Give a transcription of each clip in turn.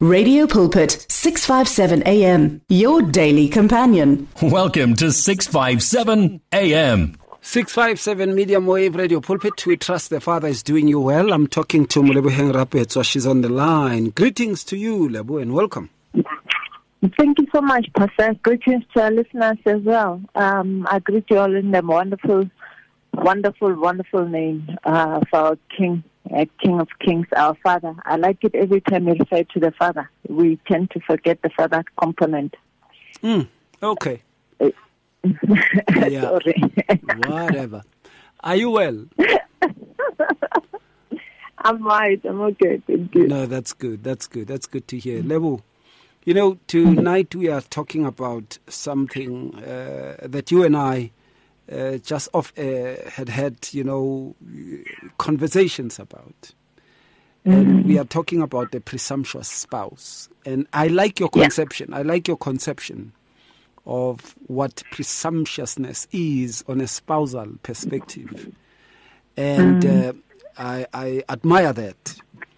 Radio Pulpit, 657 AM, your daily companion. Welcome to 657 AM. 657 Medium Wave Radio Pulpit. We trust the Father is doing you well. I'm talking to Moleboheng Rapetswa. She's on the line. Greetings to you, Lebo, and welcome. Thank you so much, Pastor. Greetings to our listeners as well. I greet you all in the wonderful name of our King. King of Kings, our Father. I like it every time you refer to the Father. We tend to forget the Father component. Okay. Yeah. Sorry. Whatever. Are you well? I'm right. I'm okay. Thank you. No, that's good. That's good to hear. Lebo, you know, tonight we are talking about something that you and I just had, you know, conversations about. And we are talking about the presumptuous spouse. And I like your conception. Yeah. I like your conception of what presumptuousness is on a spousal perspective. And I admire that.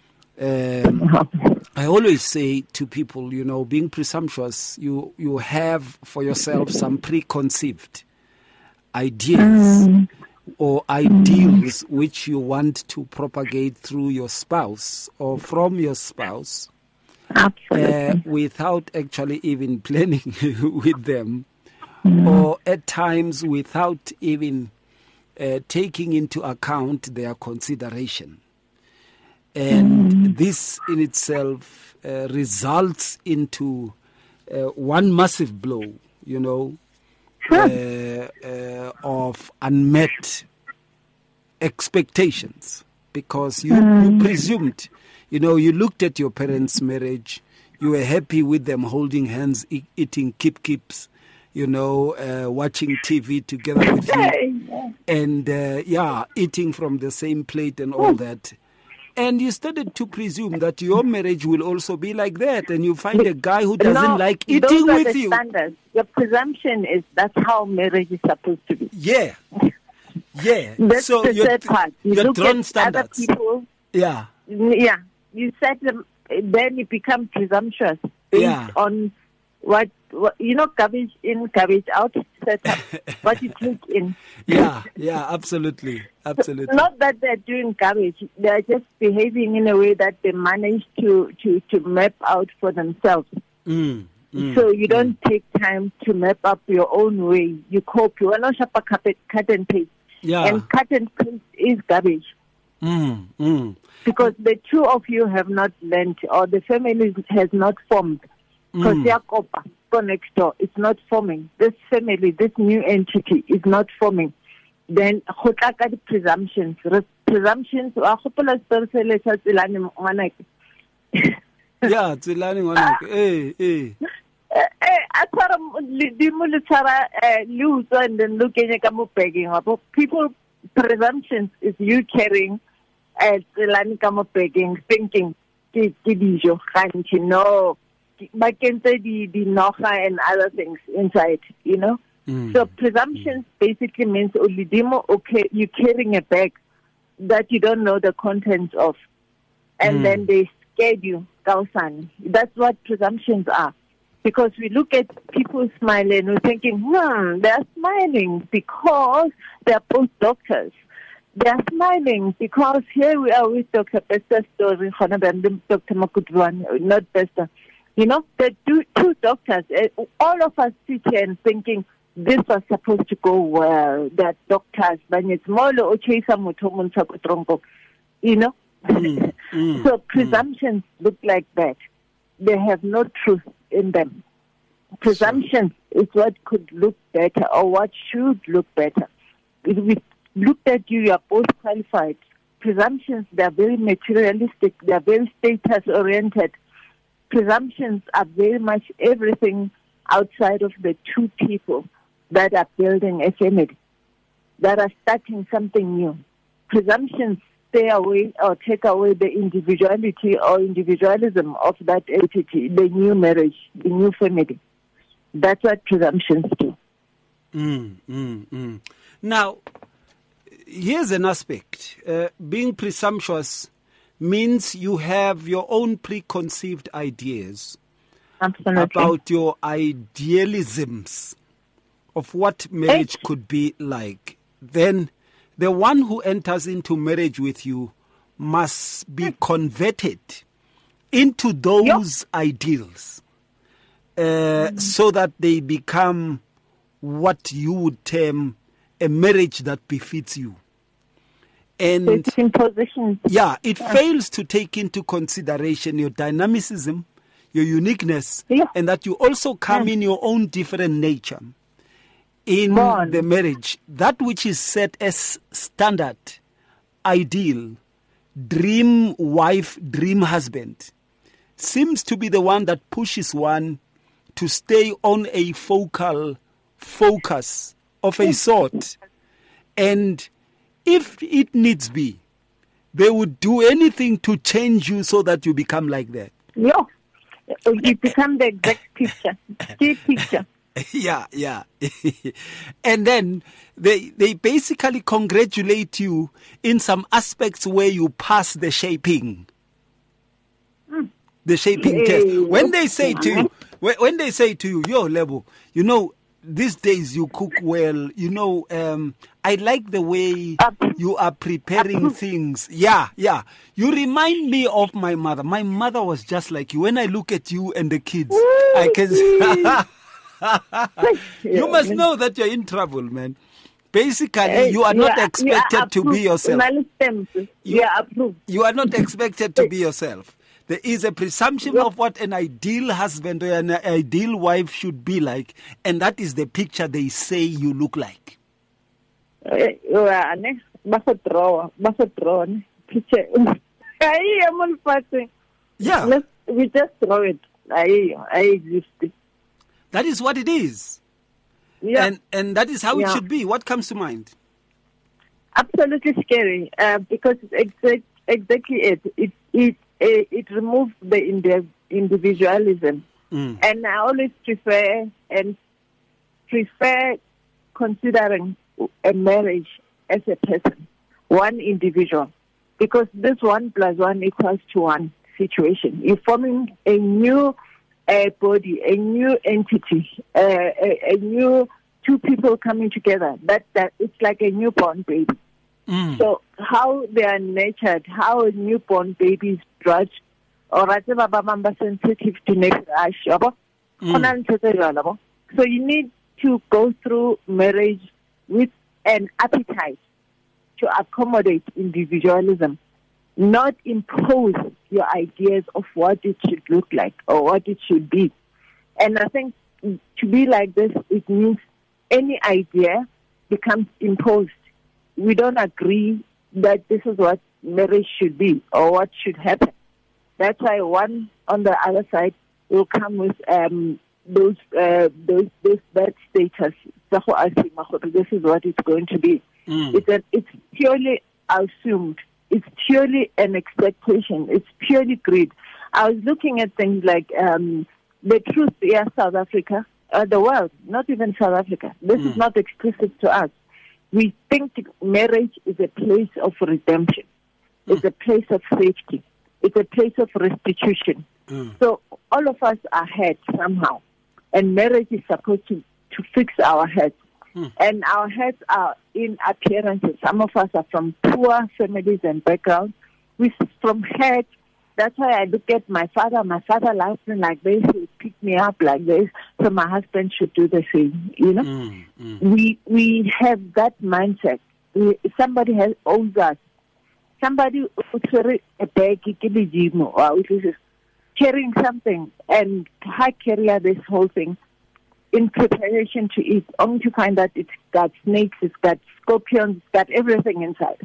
I always say to people, you know, being presumptuous, you have for yourself some preconceived ideas or ideals which you want to propagate through your spouse or from your spouse. Absolutely. Without actually even planning with them, or at times without even taking into account their consideration. And this in itself results into one massive blow, you know, of unmet expectations, because you presumed, you know, you looked at your parents' marriage, you were happy with them holding hands, eating kip-kips, you know, watching TV together with you, and eating from the same plate and all that. And you started to presume that your marriage will also be like that, and you find a guy who doesn't like eating those are with the you. Standards. Your presumption is that's how marriage is supposed to be. Yeah. That's So the third part. You look drawn at standards. other people. Yeah. Yeah. You set them, then you become presumptuous based on what you know, garbage in, garbage out setup, what you take in. Yeah, absolutely. Not that they're doing garbage, they're just behaving in a way that they manage to map out for themselves. So you don't take time to map up your own way. You cope. You are not shop a cut and paste. Yeah. And cut and paste is garbage. Because the two of you have not learned, or the family has not formed. Because they are go next door. It's not forming. This family, this new entity is not forming. Then the presumptions. Presumptions. Yeah, it's learning one. And then looking at people. Presumptions is you carrying thinking no, but can say the nocha and other things inside, you know. So presumptions basically means okay, you're carrying a bag that you don't know the contents of, and then they scared you. That's what presumptions are. Because we look at people smiling, we're thinking, they're smiling because they're both doctors. They're smiling because here we are with Dr. Bester story, Dr. Makutwan, not Bester. You know, the two doctors, all of us sit here and thinking, this was supposed to go well. That doctors, you know. So presumptions look like that. They have no truth in them. Presumptions is what could look better or what should look better. If we looked at you are both qualified. Presumptions, they are very materialistic. They are very status-oriented. Presumptions are very much everything outside of the two people that are building a family, that are starting something new. Presumptions stay away or take away the individuality or individualism of that entity, the new marriage, the new family. That's what presumptions do. Now, here's an aspect. Being presumptuous means you have your own preconceived ideas Absolutely. about your idealisms of what marriage could be like. Then the one who enters into marriage with you must be converted into those ideals so that they become what you would term a marriage that befits you. And It's in position. yeah, it fails to take into consideration your dynamicism, your uniqueness, and that you also come in your own different nature in the marriage. That which is set as standard, ideal, dream wife, dream husband, seems to be the one that pushes one to stay on a focal focus of a sort. And if it needs be, they would do anything to change you so that you become like that. Yeah. You become the exact picture. Key picture. Yeah. And then they basically congratulate you in some aspects where you pass the shaping. The shaping test. When they say to you, yo, Lebo, you know, these days you cook well, you know, I like the way you are preparing things. Yeah. You remind me of my mother. My mother was just like you. When I look at you and the kids, I can you must know that you're in trouble, man. Basically, you are not expected to be yourself. You are not expected to be yourself. There is a presumption of what an ideal husband or an ideal wife should be like, and that is the picture they say you look like. We just draw it. I exist. That is what it is. Yeah. And that is how it should be. What comes to mind? Absolutely scary, because it's exactly it. It removes the individualism. And I always prefer considering a marriage as a person, one individual, because this 1 + 1 = 1 situation. You're forming a new body, a new entity, a new two people coming together. That it's like a newborn baby. So how they are nurtured, how a newborn baby is brought, or sensitive to nature. So you need to go through marriage with an appetite to accommodate individualism, not impose your ideas of what it should look like or what it should be. And I think to be like this, it means any idea becomes imposed. We don't agree that this is what marriage should be or what should happen. That's why one on the other side will come with those bad status. This is what it's going to be. It's purely assumed. It's purely an expectation. It's purely greed. I was looking at things like the truth, South Africa, the world, not even South Africa. This is not exclusive to us. We think marriage is a place of redemption. It's a place of safety. It's a place of restitution. So all of us are heads somehow. And marriage is supposed to fix our heads. And our heads are in appearances. Some of us are from poor families and backgrounds. We from heads. That's why I look at my father. My father loves me like this. He picked me up like this. So my husband should do the same. You know, we have that mindset. Somebody owes us. Somebody a bag carrying something and I carry this whole thing in preparation to eat, only to find that it's got snakes, it's got scorpions, it's got everything inside.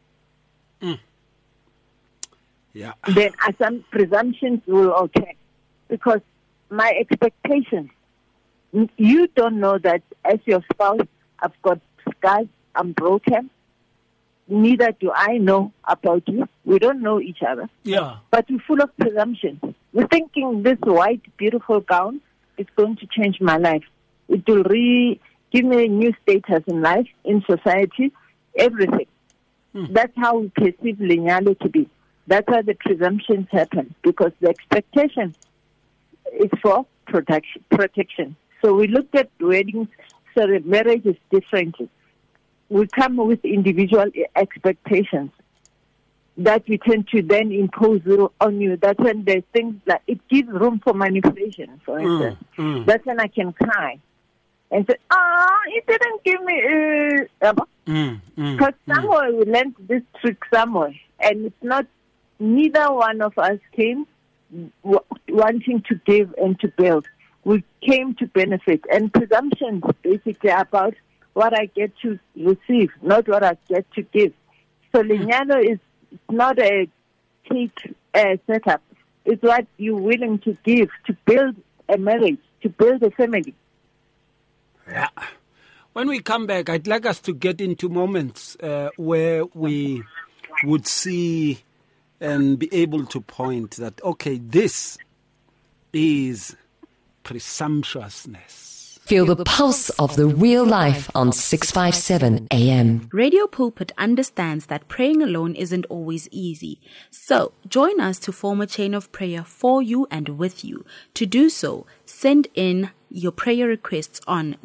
Yeah. Then some presumptions will occur because my expectations, you don't know that as your spouse, I've got scars, I'm broken. Neither do I know about you. We don't know each other. Yeah. But we're full of presumptions. We're thinking this white, beautiful gown is going to change my life. It will give me a new status in life, in society, everything. That's how we perceive lineality to be. That's why the presumptions happen, because the expectation is for protection. So we looked at weddings, marriages differently. We come with individual expectations that we tend to then impose on you. That's when there's things like, it gives room for manipulation, for instance. That's when I can cry and say, you didn't give me, because somewhere we learned this trick somewhere, and it's not, neither one of us came wanting to give and to build. We came to benefit, and presumptions basically about what I get to receive, not what I get to give. So lenyalo is not a cake setup. It's what you're willing to give to build a marriage, to build a family. Yeah. When we come back, I'd like us to get into moments where we would see and be able to point that, okay, this is presumptuousness. Feel the pulse of the real life on 657 AM. Radio Pulpit understands that praying alone isn't always easy. So, join us to form a chain of prayer for you and with you. To do so, send in your prayer requests on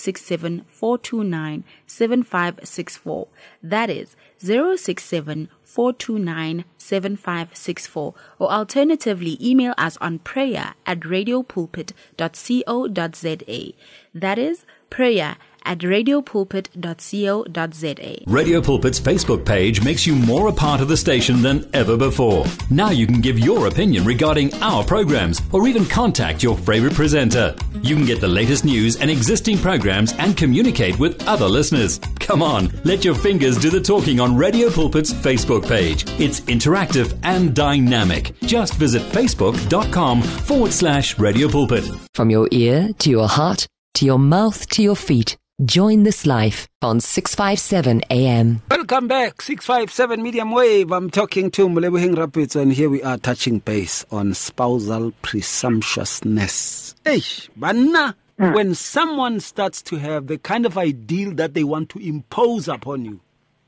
067-429-7564. That is 067-429-7564. Or alternatively, email us on prayer@radiopulpit.co.za. That is prayer@radiopulpit.co.za. Radio Pulpit's Facebook page makes you more a part of the station than ever before. Now you can give your opinion regarding our programs or even contact your favorite presenter. You can get the latest news and existing programs and communicate with other listeners. Come on, let your fingers do the talking on Radio Pulpit's Facebook page. It's interactive and dynamic. Just visit facebook.com/Radio Pulpit. From your ear to your heart, to your mouth, to your feet. Join this life on 657 AM. Welcome back, 657 Medium Wave. I'm talking to Moleboheng Rapids, and here we are touching base on spousal presumptuousness. Banna, when someone starts to have the kind of ideal that they want to impose upon you,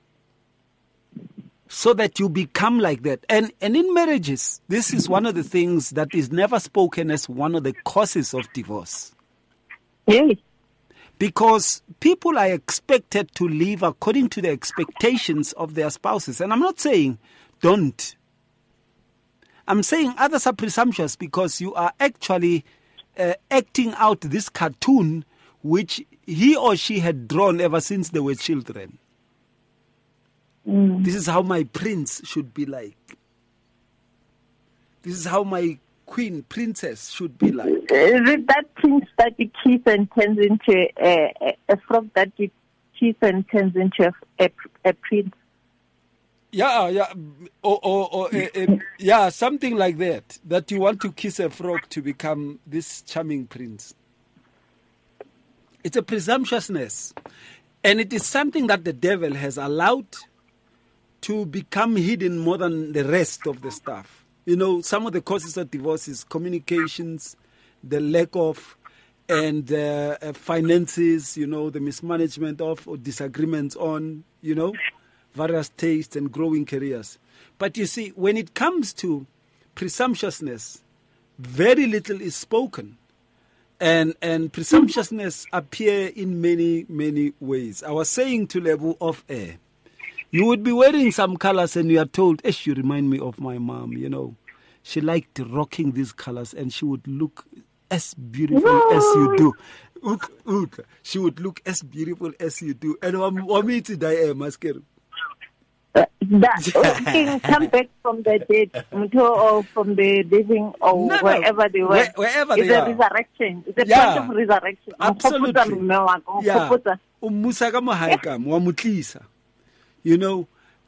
so that you become like that. And in marriages, this is one of the things that is never spoken as one of the causes of divorce. Yes. Because people are expected to live according to the expectations of their spouses. And I'm not saying don't. I'm saying others are presumptuous because you are actually acting out this cartoon which he or she had drawn ever since they were children. This is how my prince should be like. This is how my princess should be like. Is it that prince that you kiss and turns into a frog that you kiss and turns into a prince? Yeah, or yeah, something like that. That you want to kiss a frog to become this charming prince. It's a presumptuousness, and it is something that the devil has allowed to become hidden more than the rest of the stuff. You know, some of the causes of divorce is communications, the lack of, and finances, you know, the mismanagement of or disagreements on, you know, various tastes and growing careers. But you see, when it comes to presumptuousness, very little is spoken. And presumptuousness appear in many, many ways. I was saying to Lebu off air, you would be wearing some colors and you are told, you remind me of my mom, you know. She liked rocking these colors and she would look as beautiful as you do. She would look as beautiful as you do. And want me to die, Masker. That come back from the dead, or from the living, or wherever they were. Wherever it's they a are. Resurrection. It's a point of resurrection. Absolutely. You know,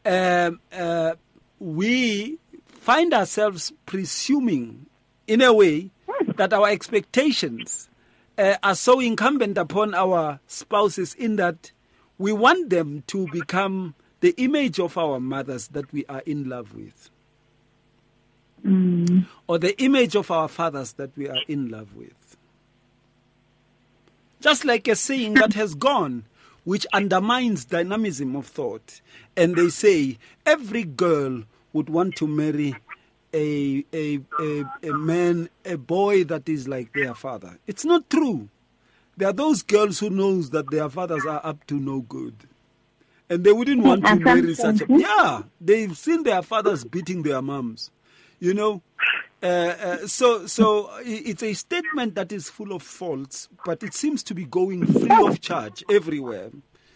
we find ourselves presuming, in a way, that our expectations are so incumbent upon our spouses in that we want them to become the image of our mothers that we are in love with. Or the image of our fathers that we are in love with. Just like a saying that has gone, which undermines dynamism of thought. And they say, every girl would want to marry a man, a boy that is like their father. It's not true. There are those girls who knows that their fathers are up to no good. And they wouldn't want to marry such a... Yeah, they've seen their fathers beating their moms, you know. So it's a statement that is full of faults, but it seems to be going free of charge everywhere.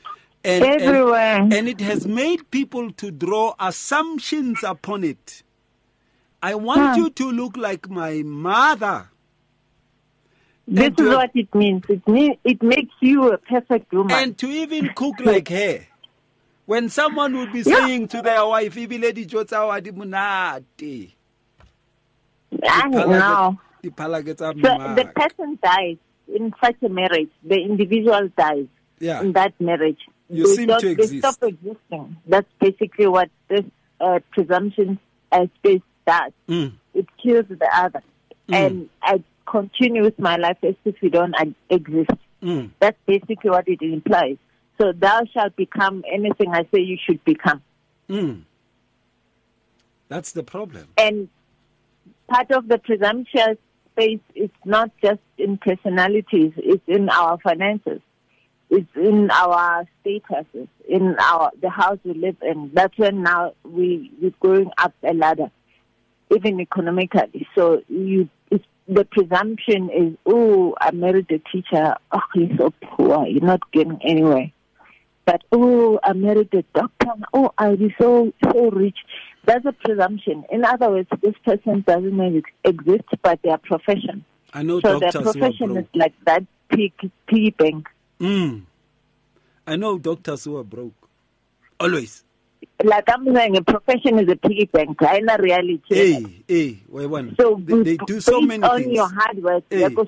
And it has made people to draw assumptions upon it. I want you to look like my mother. This is what it means. It makes you a perfect woman. And to even cook like her. When someone would be saying to their wife, "Lady Jota wadi munati." I know. So the person dies in such a marriage. The individual dies in that marriage. You seem to exist. They stop existing. That's basically what this presumption space does. It kills the other. And I continue with my life as if you don't exist. That's basically what it implies. So thou shalt become anything I say you should become. That's the problem. And part of the presumptuous space is not just in personalities, it's in our finances, it's in our statuses, in the house we live in. That's when now we're going up a ladder, even economically. So the presumption is, oh, I married a teacher, oh, he's so poor, you're not getting anywhere. But, oh, I married a doctor, oh, I'll be so rich. That's a presumption. In other words, this person doesn't exist, but their profession. I know so doctors their profession is like that piggy bank. I know doctors who are broke. Always. Like I'm saying, a profession is a piggy bank. I know reality. So they do so many on things. On your hard work,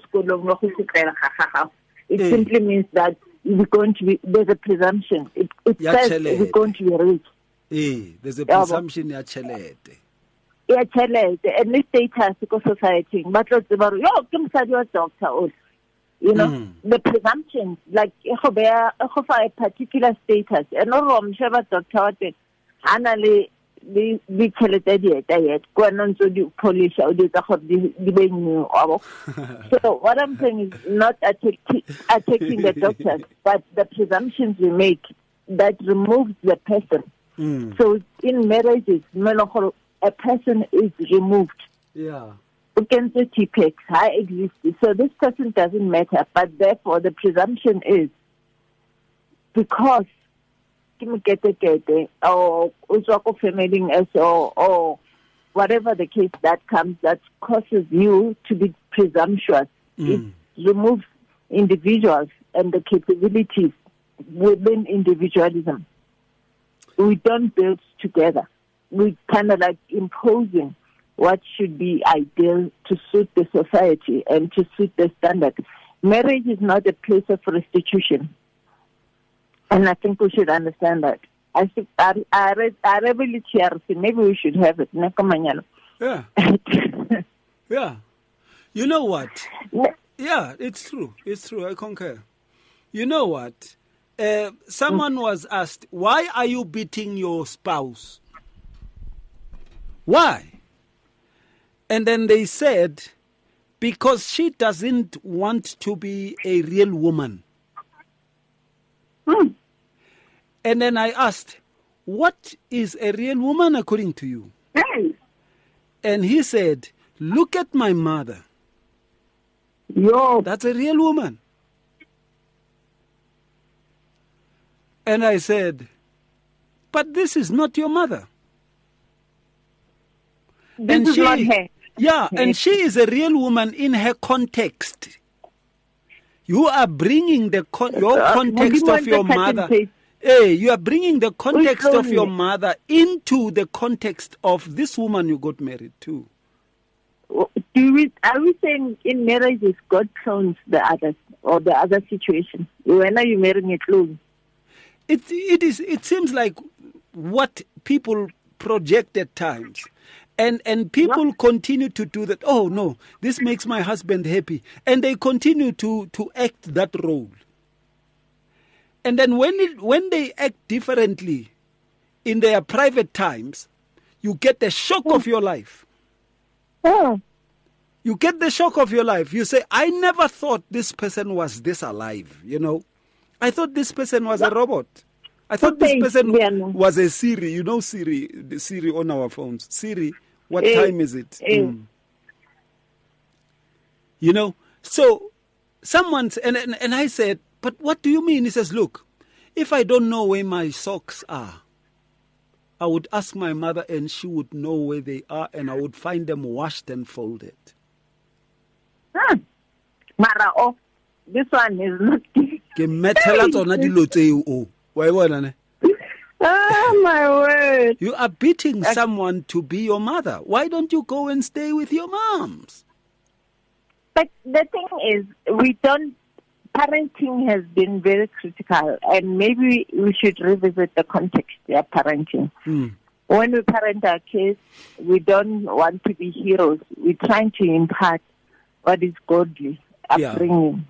it simply means that we're going to be, there's a presumption. It says we're going to be rich. There's a presumption ya chelete. Yeah, chelete. And this status in society, but doctor. You know, the presumption, like a particular status. And I'm sure doctor anally the chelete diet. Go on to do polish or do the So what I'm saying is not attacking the doctors, but the presumptions we make that removes the person. So in marriages, a person is removed. Yeah. I exist. So this person doesn't matter, but therefore the presumption is because or whatever the case that comes that causes you to be presumptuous. It removes individuals and the capabilities within individualism. We don't build together. We kind of like imposing what should be ideal to suit the society and to suit the standard. Marriage is not a place of restitution. And I think we should understand that. I think I read maybe we should have it. Yeah. Yeah. You know what? Yeah, it's true. It's true. I concur. You know what? Someone was asked, why are you beating your spouse? Why? And then they said, because she doesn't want to be a real woman. And then I asked, what is a real woman according to you? And he said, look at my mother. That's a real woman. And I said, but this is not your mother. This is not her. Yeah, and she is a real woman in her context. You are bringing your context of your mother. Hey, you are bringing the context of your mother into the context of this woman you got married to. Are we saying in marriages God clones the others or the other situation? When are you marrying a clone? It seems like what people project at times. And people continue to do that. Oh, no, this makes my husband happy. And they continue to act that role. And then when they act differently in their private times, you get the shock of your life. Oh. You get the shock of your life. You say, I never thought this person was this alive, you know. I thought this person was a robot. I thought this person was a Siri. You know Siri, the Siri on our phones. Siri, what time is it? You know, so someone, and I said, but what do you mean? He says, look, if I don't know where my socks are, I would ask my mother and she would know where they are, and I would find them washed and folded. Mara, this one is not. Oh, my word. You are beating someone to be your mother. Why don't you go and stay with your moms? But the thing is, parenting has been very critical, and maybe we should revisit the context of parenting. When we parent our kids, we don't want to be heroes. We're trying to impart what is godly upbringing.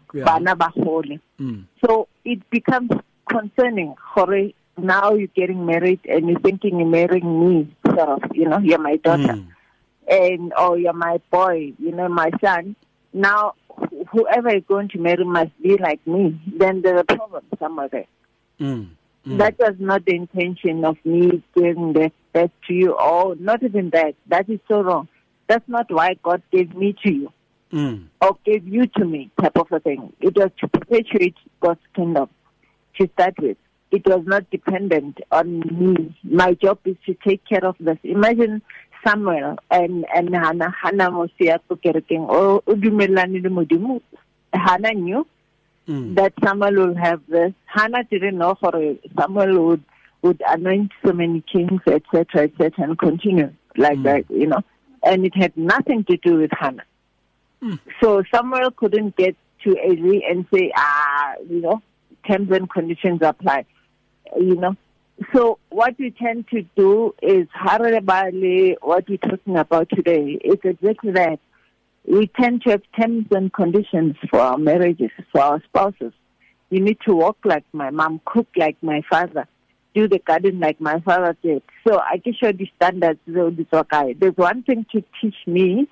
So it becomes concerning. Now you're getting married and you're thinking you're marrying me, sort of, you know, you're my daughter, or you're my boy, you know, my son. Now, whoever is going to marry must be like me. Then there's a problem somewhere there. That was not the intention of me giving that to you. Oh, not even that. That is so wrong. That's not why God gave me to you. Or gave you to me, type of a thing. It was to perpetuate God's kingdom to start with. It was not dependent on me. My job is to take care of this. Imagine Samuel and Hannah Mosia Kukereking or Udumelani Mudimu. Hannah knew that Samuel will have this. Hannah didn't know Samuel would anoint so many kings, etc., and continue like that, you know. And it had nothing to do with Hannah. So Samuel couldn't get to Eli and say, you know, terms and conditions apply, you know. So what we tend to do is, what we're talking about today is exactly that. We tend to have terms and conditions for our marriages, for our spouses. You need to walk like my mom, cook like my father, do the garden like my father did. So I can show the standards. There's one thing to teach me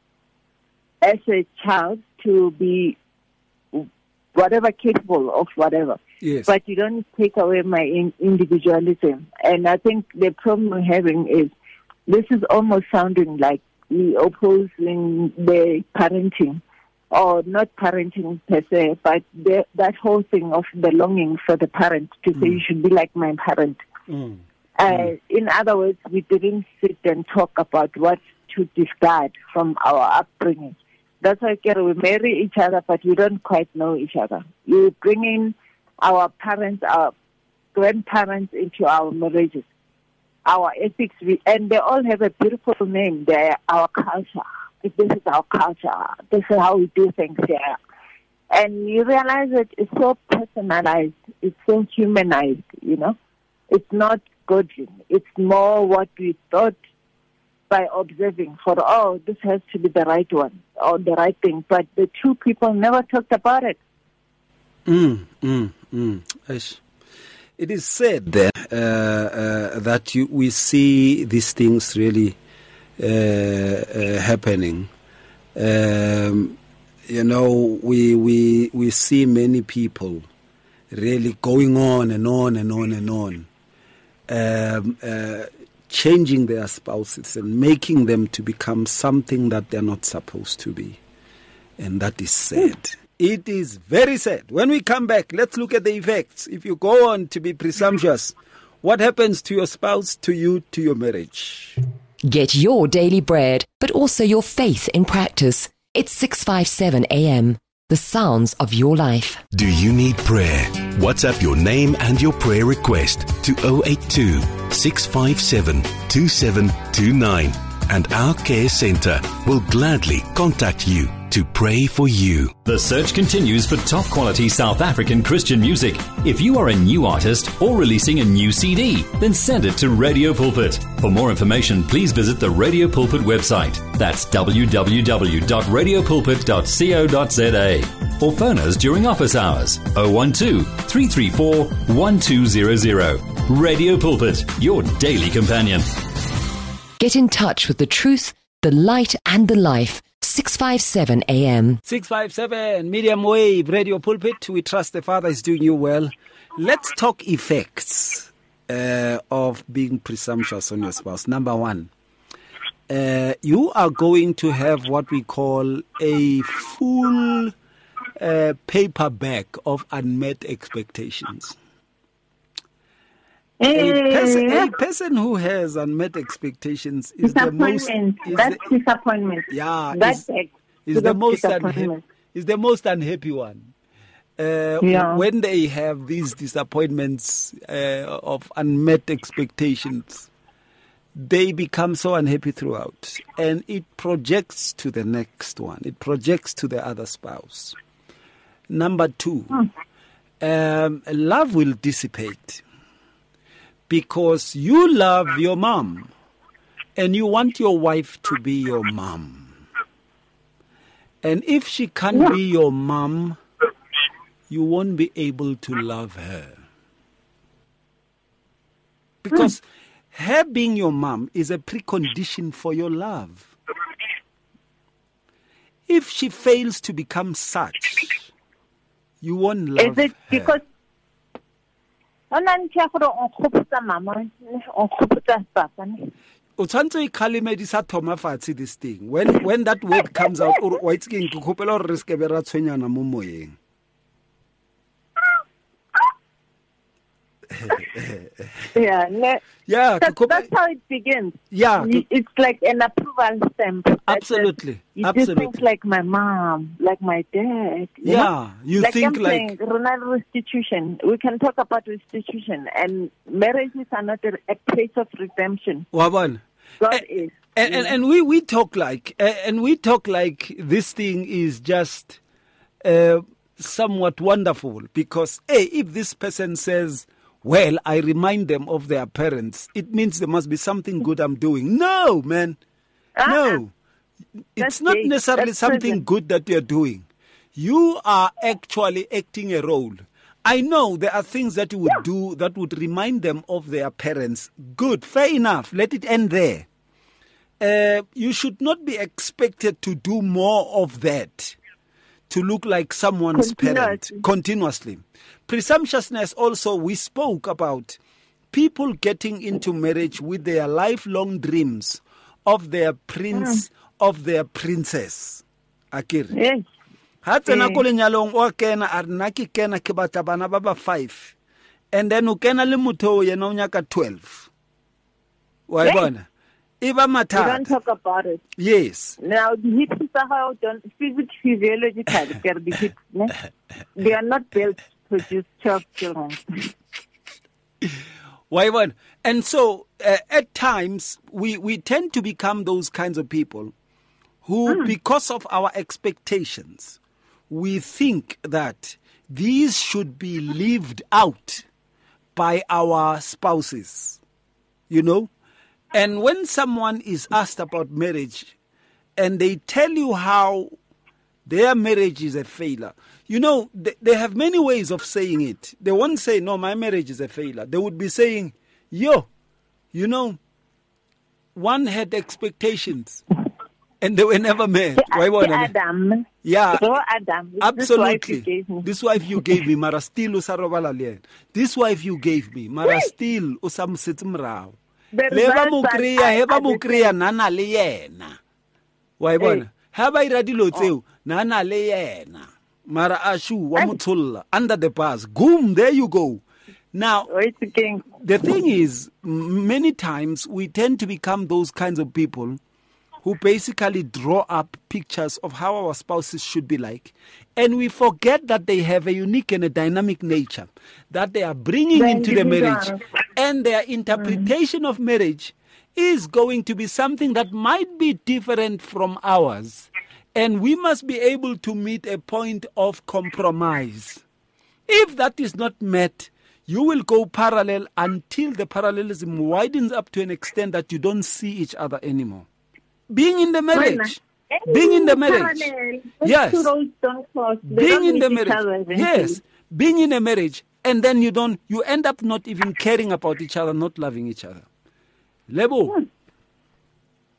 as a child to be whatever capable of whatever. Yes. But you don't take away my individualism. And I think the problem we're having is this is almost sounding like we opposing the parenting, or not parenting per se, but that whole thing of the longing for the parent to say you should be like my parent. In other words, we didn't sit and talk about what to discard from our upbringing. That's why we marry each other, but we don't quite know each other. You bring in our parents, our grandparents into our marriages, our ethics, and they all have a beautiful name. They're our culture. This is our culture. This is how we do things here. And you realize that it's so personalized. It's so humanized, you know. It's not godly. It's more what we thought by observing for, this has to be the right one or the right thing. But the two people never talked about it. It is said there that we see these things really happening. You know, we see many people really going on and on and on and on, changing their spouses and making them to become something that they're not supposed to be. And that is sad. It is very sad. When we come back, let's look at the effects. If you go on to be presumptuous, what happens to your spouse, to you, to your marriage? Get your daily bread, but also your faith in practice. It's 657 AM. The sounds of your life. Do you need prayer? WhatsApp your name and your prayer request to 082 657 2729 and our care centre will gladly contact you to pray for you. The search continues for top quality South African Christian music. If you are a new artist or releasing a new CD, then send it to Radio Pulpit. For more information, please visit the Radio Pulpit website. That's www.radiopulpit.co.za. Or phone us during office hours 012-334-1200. Radio Pulpit, your daily companion. Get in touch with the truth, the light and the life. 657 AM. 657 medium wave radio pulpit. We trust the Father is doing you well. Let's talk effects of being presumptuous on your spouse. Number one, you are going to have what we call a full paperback of unmet expectations. A person who has unmet expectations is the most disappointment. Yeah, is the most unhappy one. When they have these disappointments of unmet expectations, they become so unhappy throughout, and it projects to the next one. It projects to the other spouse. Number two, love will dissipate. Because you love your mom and you want your wife to be your mom. And if she can't be your mom, you won't be able to love her. Because her being your mom is a precondition for your love. If she fails to become such, you won't love her. Is it because O tshwantse o ikgalemedisa thoma fatshe this thing. When that word comes out, wa itse ke nkgopela gore re se ke be ra tshwenyana mo moyeng. That's how it begins. Yeah, it's like an approval stamp. Absolutely. You do things like my mom, like my dad. You like think like restitution. We can talk about restitution, and marriages are not a place of redemption. Wabon. God is. And we talk like this thing is just somewhat wonderful, because if this person says, well, I remind them of their parents, it means there must be something good I'm doing. No, man. No. It's not necessarily something good that you're doing. You are actually acting a role. I know there are things that you would do that would remind them of their parents. Good, fair enough. Let it end there. You should not be expected to do more of that to look like someone's parent continuously. Presumptuousness also, we spoke about people getting into marriage with their lifelong dreams of their prince, of their princess. Akir. Yes. Ha tsena ko lenyalong o kena a rena ke kena ke batla bana ba ba 5. And then o kena le motho yena o nyaka 12. Wa bona? Iba mathata. We don't talk about it. Yes. Now, the hips are how done physiologically, they are not built to produce 12 children. Why? And so, at times, we tend to become those kinds of people who, because of our expectations, we think that these should be lived out by our spouses, you know? And when someone is asked about marriage and they tell you how their marriage is a failure, you know, they have many ways of saying it. They won't say, no, my marriage is a failure. They would be saying, you know, one had expectations and they were never met. Adam. Yeah, Adam. absolutely. This wife you gave me, Mara still usarobala lien. This wife you gave me, Mara still usam sitimrao. Leba mukriya nana le yena. Wa bona. Ha ba ira dilo tseo nana le yena. Mara ashu wa muthulla under the bus. Goom, there you go. Now, the thing is, many times we tend to become those kinds of people who basically draw up pictures of how our spouses should be like. And we forget that they have a unique and a dynamic nature that they are bringing into the marriage. And their interpretation of marriage is going to be something that might be different from ours. And we must be able to meet a point of compromise. If that is not met, you will go parallel until the parallelism widens up to an extent that you don't see each other anymore. Being in the marriage. Being in the marriage. Yes. Being in the marriage. Yes. Being in a marriage. And then you end up not even caring about each other, not loving each other. Lebo.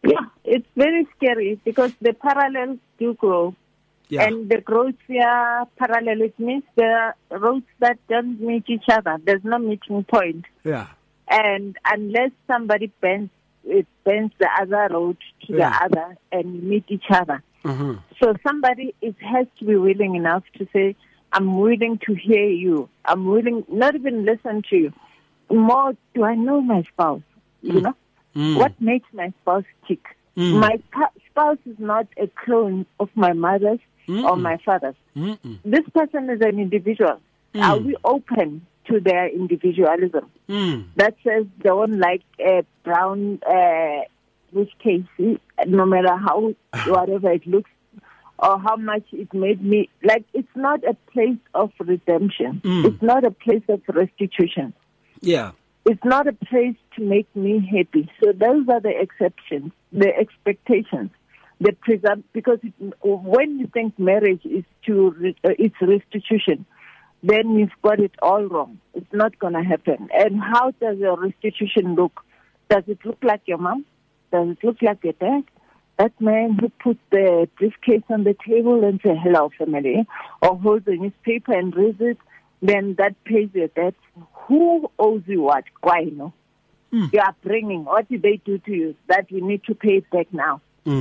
Yeah, it's very scary because the parallels do grow. Yeah. And the roads are parallel. It means the roads that don't meet each other. There's no meeting point. Yeah. And unless somebody bends the other road to the other and meet each other. Mm-hmm. So somebody has to be willing enough to say, I'm willing to hear you. I'm willing, not even listen to you. More, do I know my spouse? You know? What makes my spouse tick? My spouse is not a clone of my mother's or my father's. This person is an individual. Are we open to their individualism? That says they don't like a brown briefcase, no matter how, whatever it looks, or how much it made me. Like, it's not a place of redemption. It's not a place of restitution. Yeah. It's not a place to make me happy. So those are the exceptions, the expectations, because when you think marriage is it's restitution, then you've got it all wrong. It's not going to happen. And how does your restitution look? Does it look like your mom? Does it look like your dad? That man who put the briefcase on the table and say, hello, family, or holds the newspaper and reads it, then that pays your debt. Who owes you what? Why, no? You are bringing. What did they do to you that you need to pay it back now?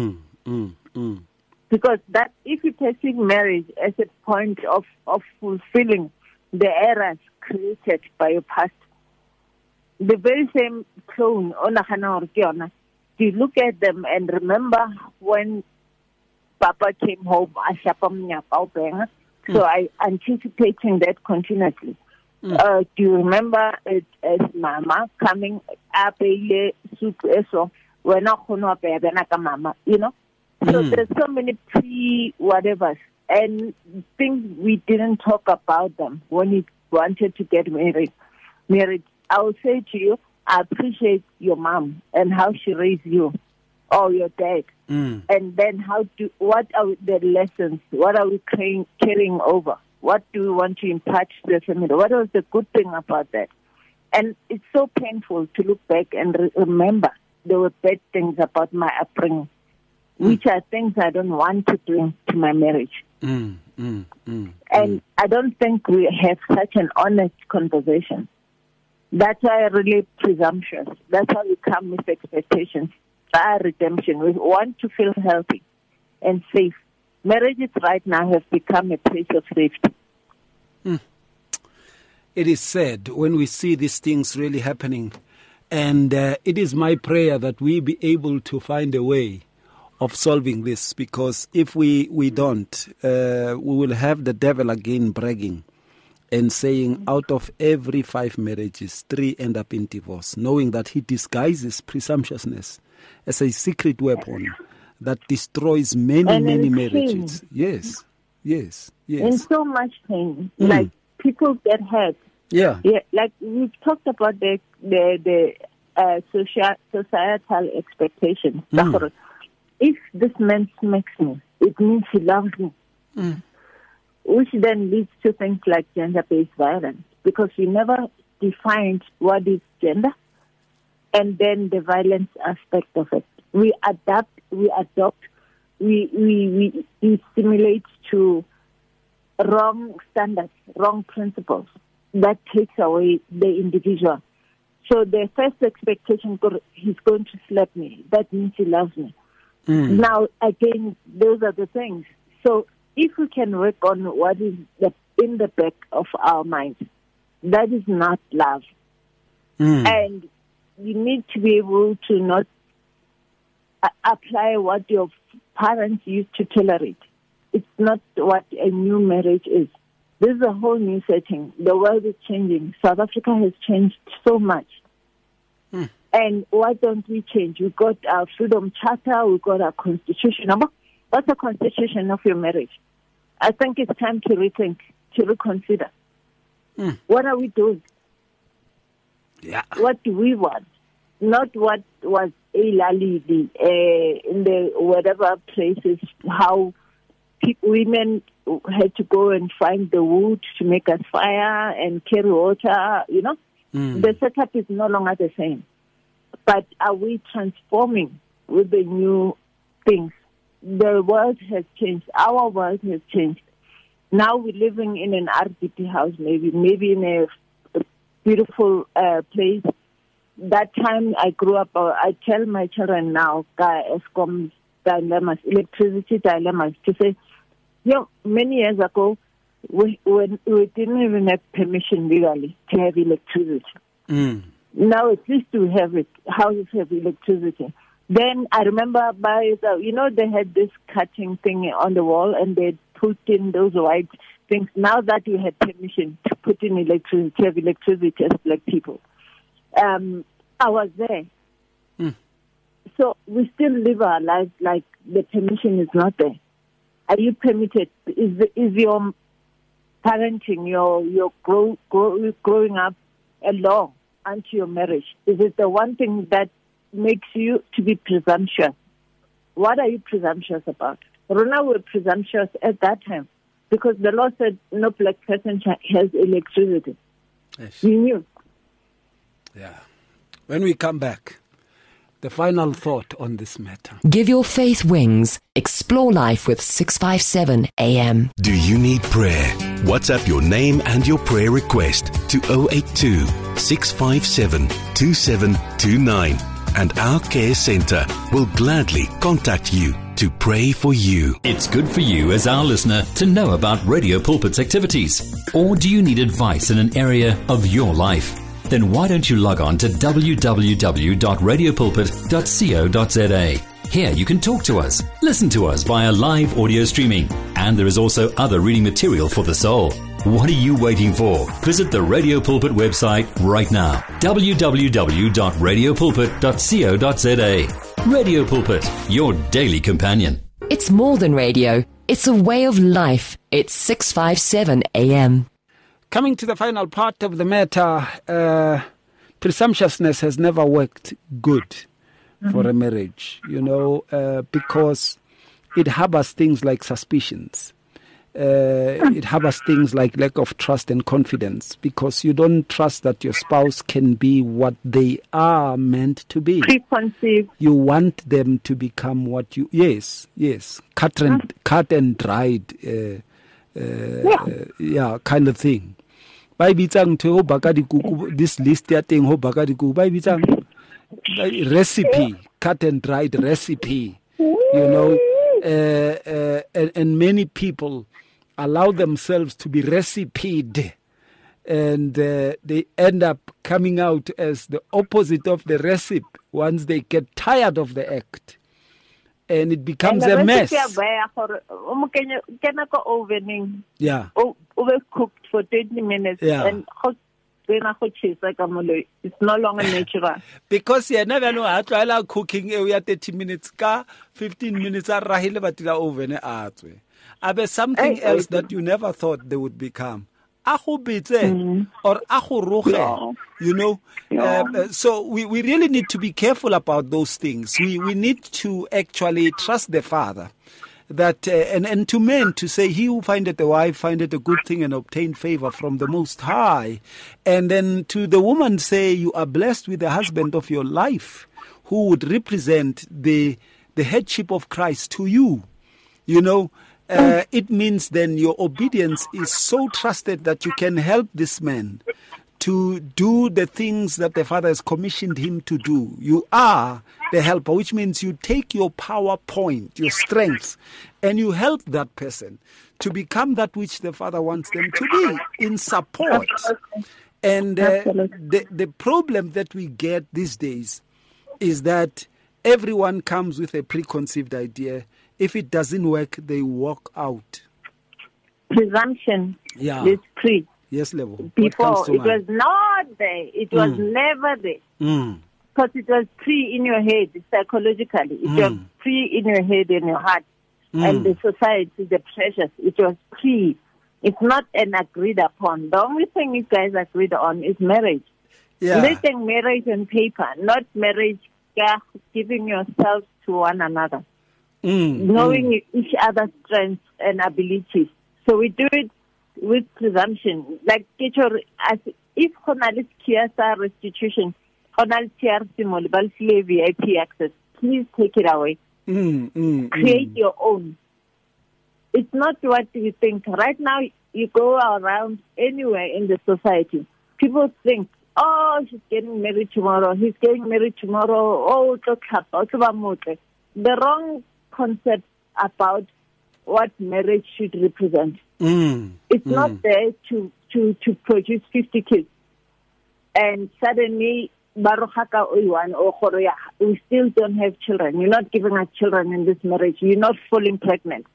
Because that, if you perceive marriage as a point of fulfilling the errors created by your past, the very same clone, you look at them and remember when Papa came home, so I anticipating that continuously. Do you remember it as Mama coming up a soup so we're not going to mama, you know? So there's so many pre-whatevers and things we didn't talk about them when we wanted to get married. I will say to you, I appreciate your mom and how she raised you, or your dad. And then what are the lessons? What are we carrying over? What do we want to impart to the family? What was the good thing about that? And it's so painful to look back and remember there were bad things about my upbringing, which are things I don't want to bring to my marriage. And I don't think we have such an honest conversation. That's why I really presumptuous. That's why we come with expectations. Our redemption. We want to feel healthy and safe. Marriages right now have become a place of safety. It is sad when we see these things really happening. And it is my prayer that we be able to find a way of solving this, because if we don't, we will have the devil again bragging and saying out of every 5 marriages, 3 end up in divorce, knowing that he disguises presumptuousness as a secret weapon that destroys many marriages. Yes. In so much pain, like people get hurt. Yeah. Like we've talked about the societal expectations. If this man smacks me, it means he loves me. Which then leads to things like gender-based violence, because we never defined what is gender and then the violence aspect of it. We adopt, we stimulate to wrong standards, wrong principles. That takes away the individual. So the first expectation, he's going to slap me. That means he loves me. Now, again, those are the things. So if we can work on what is in the back of our minds, that is not love. And you need to be able to not apply what your parents used to tolerate. It's not what a new marriage is. This is a whole new setting. The world is changing. South Africa has changed so much. And why don't we change? We got our Freedom Charter, we got our Constitution. What's the constitution of your marriage? I think it's time to rethink, to reconsider. What are we doing? Yeah. What do we want? Not what was in the whatever places, how women had to go and find the wood to make us fire and carry water, you know. The setup is no longer the same. But are we transforming with the new things. The world has changed. Our world has changed. Now we're living in an RDP house, maybe in a beautiful place. That time I grew up, I tell my children now, Eskom dilemmas, electricity dilemmas, to say, many years ago, we didn't even have permission legally to have electricity. Now at least we have it. Houses have electricity. Then I remember they had this cutting thing on the wall and they put in those white things. Now that we had permission to put in electricity, to have electricity as black people, I was there. So we still live our lives like the permission is not there. Are you permitted? Is your parenting, your growing up along unto your marriage? Is it the one thing that makes you to be presumptuous? What are you presumptuous about? Rona were presumptuous at that time because the law said no black person has electricity. Yes. We knew. Yeah. When we come back, the final thought on this matter. Give your faith wings. Explore life with 657 AM. Do you need prayer? WhatsApp your name and your prayer request to 082 657 2729 and our care centre will gladly contact you to pray for you. It's good for you as our listener to know about Radio Pulpit's activities. Or do you need advice in an area of your life? Then why don't you log on to www.radiopulpit.co.za. Here you can talk to us, listen to us via live audio streaming, and there is also other reading material for the soul. What are you waiting for? Visit the Radio Pulpit website right now, www.radiopulpit.co.za. Radio Pulpit, your daily companion. It's more than radio. It's a way of life. It's 657 AM. Coming to the final part of the matter, presumptuousness has never worked good for a marriage, because it harbors things like suspicions. It harbors things like lack of trust and confidence because you don't trust that your spouse can be what they are meant to be. Preconceived. You want them to become what you... Yes. Cut and dried, kind of thing. Ba bitsang to baka dikuku, this list ya teng ho baka dikuku, ba bitsang recipe, cut and dried recipe, and many people allow themselves to be recipeed, and they end up coming out as the opposite of the recipe once they get tired of the act, and it becomes a mess. Yeah. Overcooked for 20 minutes and it's no longer natural. Because you never know how to allow cooking 30 minutes, 15 minutes, oven. But something else that you never thought they would become. Or so we really need to be careful about those things. We need to actually trust the Father. That and to men to say, he who findeth a wife findeth a good thing and obtain favor from the Most High. And then to the woman say, you are blessed with the husband of your life who would represent the headship of Christ to you. It means then your obedience is so trusted that you can help this man to do the things that the Father has commissioned him to do. You are the helper, which means you take your power point, your strength, and you help that person to become that which the Father wants them to be in support. And the problem that we get these days is that everyone comes with a preconceived idea. If it doesn't work, they walk out. Presumption is pre. Yes, level. Before, it was not there. It was never there. Because it was pre in your head, psychologically. It was pre in your head and your heart. And the society, the pressures. It was pre. It's not an agreed upon. The only thing you guys agreed on is marriage. Yeah. Written marriage on paper, not marriage giving yourself to one another. Knowing each other's strengths and abilities. So we do it with presumption. Like, if journalist Kiasa restitution, journalist TRC VIP access, please take it away. Create your own. It's not what you think. Right now, you go around anywhere in the society, people think, oh, she's getting married tomorrow, he's getting married tomorrow, oh, the wrong concept about what marriage should represent. It's not there to produce 50 kids. And suddenly, we still don't have children. You're not giving us children in this marriage. You're not falling pregnant.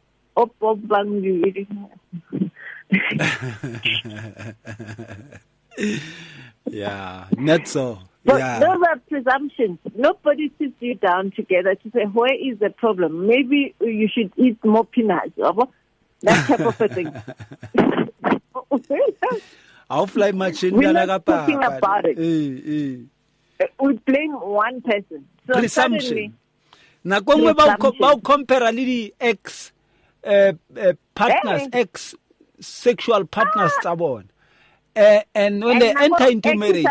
Yeah, not so. But Yeah. those are presumptions. Nobody sits you down together to say, where is the problem? Maybe you should eat more peanuts. That type of a thing. I'll fly much in We're not talking about it. We blame one person. So Presumption. suddenly, Nakongwe Presumption. ba compare le ex partners, ex sexual partners tsa bona. And when they enter into marriage,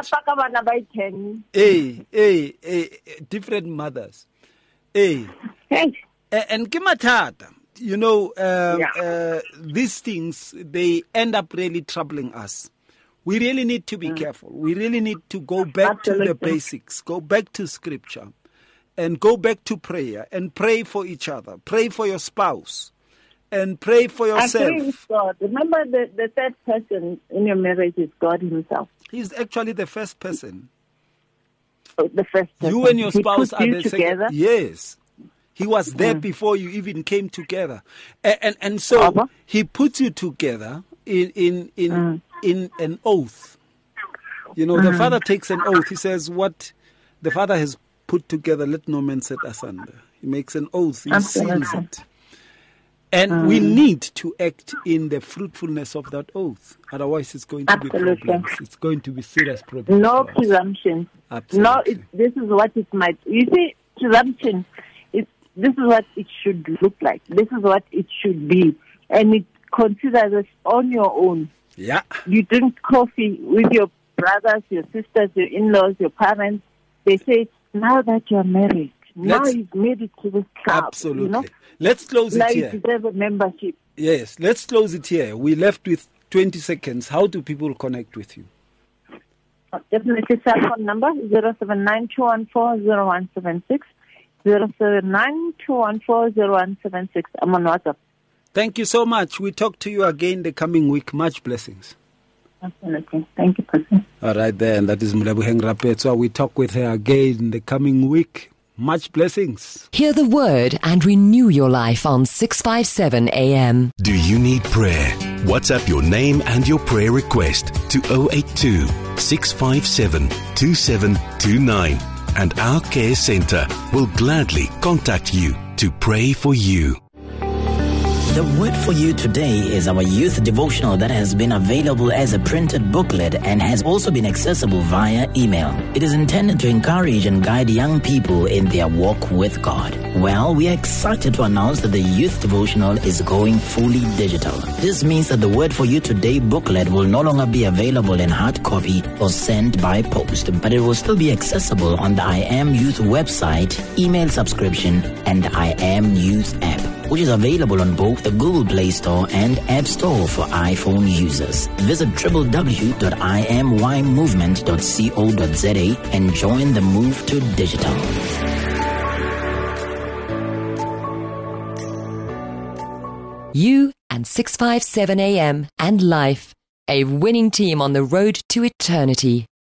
different mothers. And ke mathata. You know, these things, they end up really troubling us. We really need to be careful. We really need to go back to the basics, go back to scripture, and go back to prayer, and pray for each other. Pray for your spouse, and pray for yourself. Agree with God. Remember, the third person in your marriage is God himself. He's actually the first person. The first person. You and your spouse He are put the you together. second. Yes. He was there before you even came together. And so he puts you together in an oath. You know, the father takes an oath. He says, what the father has put together, let no man set asunder. He makes an oath. He seals it. And we need to act in the fruitfulness of that oath. Otherwise, it's going to be problems. It's going to be serious problems. No presumption. Absolutely. No, this is what it might. You see, presumption. This is what it should look like. This is what it should be. And it considers it on your own. Yeah. You drink coffee with your brothers, your sisters, your in-laws, your parents. They say, now that you're married, now you've made it to this club. Absolutely. You know? Let's close now it here. you deserve a membership. Yes, let's close it here. We're left with 20 seconds. How do people connect with you? Definitely cell phone number 079-214-0176. 079-214-0176. I'm on WhatsApp. Thank you so much. We talk to you again the coming week. Much blessings. Absolutely. Thank you, Pastor. All right, then. That is Mulabuheng Rapetswa. We talk with her again the coming week. Much blessings. Hear the word and renew your life on 657 AM. Do you need prayer? WhatsApp your name and your prayer request to 082 657 2729 and our care center will gladly contact you to pray for you. The word for you today is our youth devotional that has been available as a printed booklet and has also been accessible via email. It is intended to encourage and guide young people in their walk with God. Well, we are excited to announce that the youth devotional is going fully digital. This means that the word for you today booklet will no longer be available in hard copy or sent by post, but it will still be accessible on the I Am Youth website, email subscription, and I Am Youth app, which is available on both the Google Play Store and App Store for iPhone users. Visit www.imymovement.co.za and join the move to digital. You and 657 AM and life, a winning team on the road to eternity.